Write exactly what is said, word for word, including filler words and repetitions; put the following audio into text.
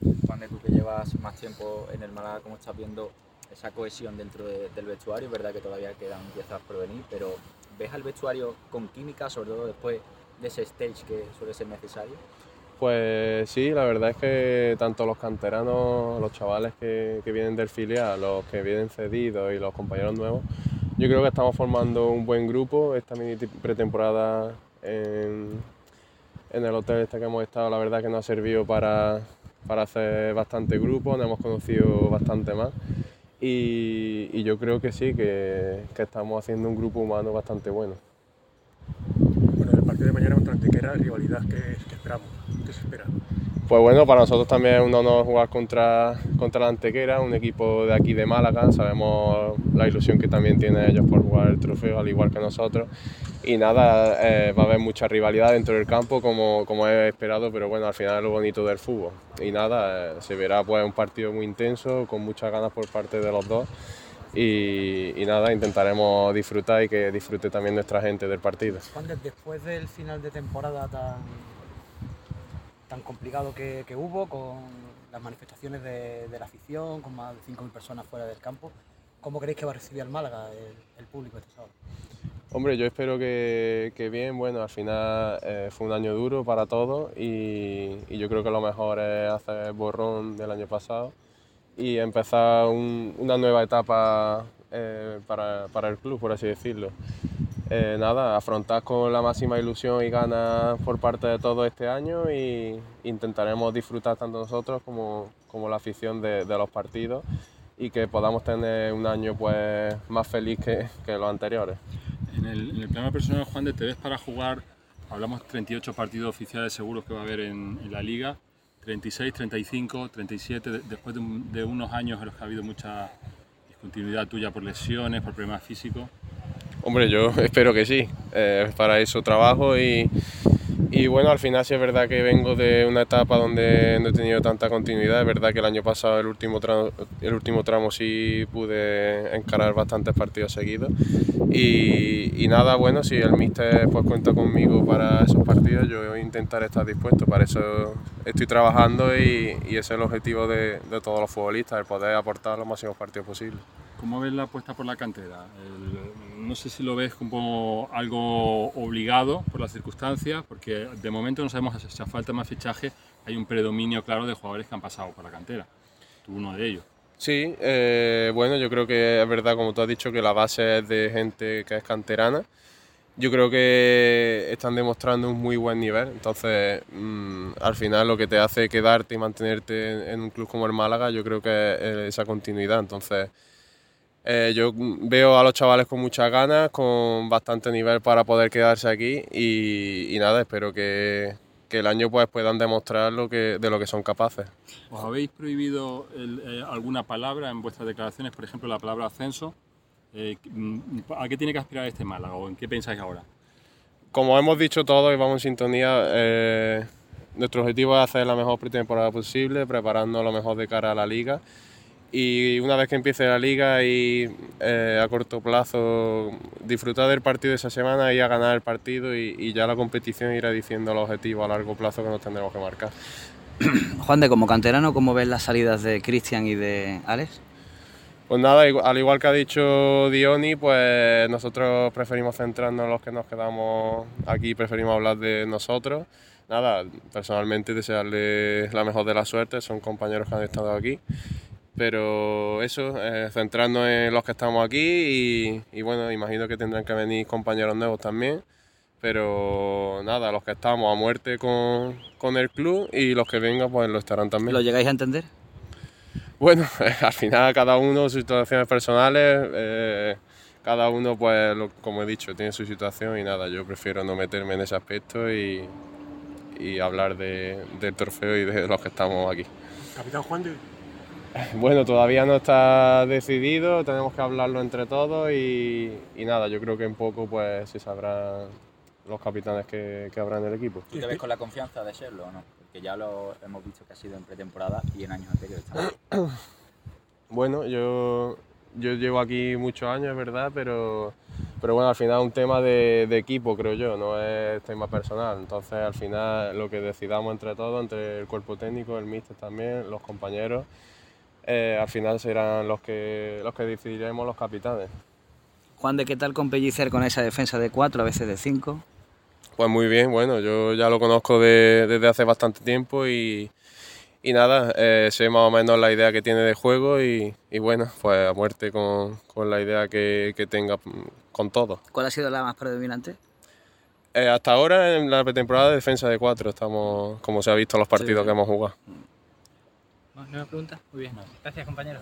Juan, de tú que llevas más tiempo en el Málaga, ¿cómo estás viendo esa cohesión dentro de, del vestuario? Es verdad que todavía quedan piezas por venir, pero ¿ves al vestuario con química, sobre todo después de ese stage que suele ser necesario? Pues sí, la verdad es que tanto los canteranos, los chavales que, que vienen del filial, los que vienen cedidos y los compañeros nuevos, yo creo que estamos formando un buen grupo. Esta mini pretemporada en, en el hotel este que hemos estado, la verdad que nos ha servido para, para hacer bastante grupo, nos hemos conocido bastante más y, y yo creo que sí, que, que estamos haciendo un grupo humano bastante bueno. Bueno, en el partido de mañana contra Antequera, rivalidad que, que esperamos, ¿qué se espera? Pues bueno, para nosotros también es un honor jugar contra, contra la Antequera, un equipo de aquí de Málaga. Sabemos la ilusión que también tienen ellos por jugar el trofeo, al igual que nosotros. Y nada, eh, va a haber mucha rivalidad dentro del campo, como, como he esperado, pero bueno, al final es lo bonito del fútbol. Y nada, eh, se verá pues un partido muy intenso, con muchas ganas por parte de los dos. Y, y nada, intentaremos disfrutar y que disfrute también nuestra gente del partido. Juan, después del final de temporada tan, tan complicado que, que hubo, con las manifestaciones de, de la afición, con más de cinco mil personas fuera del campo, ¿cómo creéis que va a recibir al Málaga el, el público este sábado? Hombre, yo espero que, que bien. Bueno, al final eh, fue un año duro para todos y, y yo creo que lo mejor es hacer borrón del año pasado y empezar un, una nueva etapa eh, para, para el club, por así decirlo. Eh, nada, afrontar con la máxima ilusión y ganas por parte de todos este año y intentaremos disfrutar tanto nosotros como, como la afición de, de los partidos y que podamos tener un año pues más feliz que, que los anteriores. En el, en el plano personal, Juan, de te ves para jugar, hablamos treinta y ocho partidos oficiales seguros que va a haber en, en la Liga, treinta y seis, treinta y cinco, treinta y siete, de, después de, un, de unos años en los que ha habido mucha discontinuidad tuya por lesiones, por problemas físicos. Hombre, yo espero que sí, eh, para eso trabajo y, y bueno, al final sí es verdad que vengo de una etapa donde no he tenido tanta continuidad. Es verdad que el año pasado el último tramo, el último tramo sí pude encarar bastantes partidos seguidos y, y nada, bueno, si el míster pues cuenta conmigo para esos partidos, yo intentaré estar dispuesto. Para eso estoy trabajando y, y ese es el objetivo de, de todos los futbolistas, el poder aportar los máximos partidos posibles. ¿Cómo ves la apuesta por la cantera? El, no sé si lo ves como algo obligado por las circunstancias, porque de momento no sabemos si a falta más fichaje hay un predominio claro de jugadores que han pasado por la cantera. Tú uno de ellos. Sí, eh, bueno, yo creo que es verdad, como tú has dicho, que la base es de gente que es canterana. Yo creo que están demostrando un muy buen nivel, entonces mmm, al final lo que te hace quedarte y mantenerte en, en un club como el Málaga, yo creo que es esa continuidad. Entonces eh, yo veo a los chavales con muchas ganas, con bastante nivel para poder quedarse aquí y, y nada, espero que, que el año pues puedan demostrar lo que, de lo que son capaces. ¿Os habéis prohibido el, eh, alguna palabra en vuestras declaraciones, por ejemplo la palabra ascenso? Eh, ¿A qué tiene que aspirar este Málaga o en qué pensáis ahora? Como hemos dicho todos y vamos en sintonía, eh, nuestro objetivo es hacer la mejor pretemporada posible, prepararnos lo mejor de cara a la Liga. Y una vez que empiece la Liga y eh, a corto plazo disfrutar del partido de esa semana y a ganar el partido y, y ya la competición irá diciendo los objetivos a largo plazo que nos tendremos que marcar. Juan, de como canterano, ¿cómo ves las salidas de Cristian y de Alex? Pues nada, al igual que ha dicho Diony, pues nosotros preferimos centrarnos en los que nos quedamos aquí, preferimos hablar de nosotros. Nada, personalmente desearles la mejor de la suerte, son compañeros que han estado aquí. Pero eso, eh, centrarnos en los que estamos aquí y, y bueno, imagino que tendrán que venir compañeros nuevos también. Pero nada, los que estamos a muerte con, con el club y los que vengan pues lo estarán también. ¿Lo llegáis a entender? Bueno, al final cada uno sus situaciones personales, eh, cada uno pues lo, como he dicho tiene su situación y nada, yo prefiero no meterme en ese aspecto y, y hablar de, del trofeo y de los que estamos aquí. Capitán Juan de... Bueno, todavía no está decidido, tenemos que hablarlo entre todos y, y nada, yo creo que en poco pues se sabrán los capitanes que, que habrá en el equipo. ¿Tú te ves con la confianza de serlo o no? Porque ya lo hemos visto que ha sido en pretemporada y en años anteriores también. Bueno, yo, yo llevo aquí muchos años, es verdad, pero pero bueno, al final es un tema de, de equipo, creo yo, no es tema personal. Entonces, al final, lo que decidamos entre todos, entre el cuerpo técnico, el míster también, los compañeros, eh, al final serán los que, los que decidiremos los capitanes. Juan, ¿de qué tal con Pellicer con esa defensa de cuatro, a veces de cinco? Pues muy bien, bueno, yo ya lo conozco de, desde hace bastante tiempo y, y nada, eh, sé más o menos la idea que tiene de juego y, y bueno, pues a muerte con, con la idea que, que tenga con todo. ¿Cuál ha sido la más predominante? Eh, hasta ahora en la pretemporada de defensa de cuatro, estamos como se ha visto en los partidos Sí. que hemos jugado. ¿No me preguntas? Muy bien. Gracias, compañero.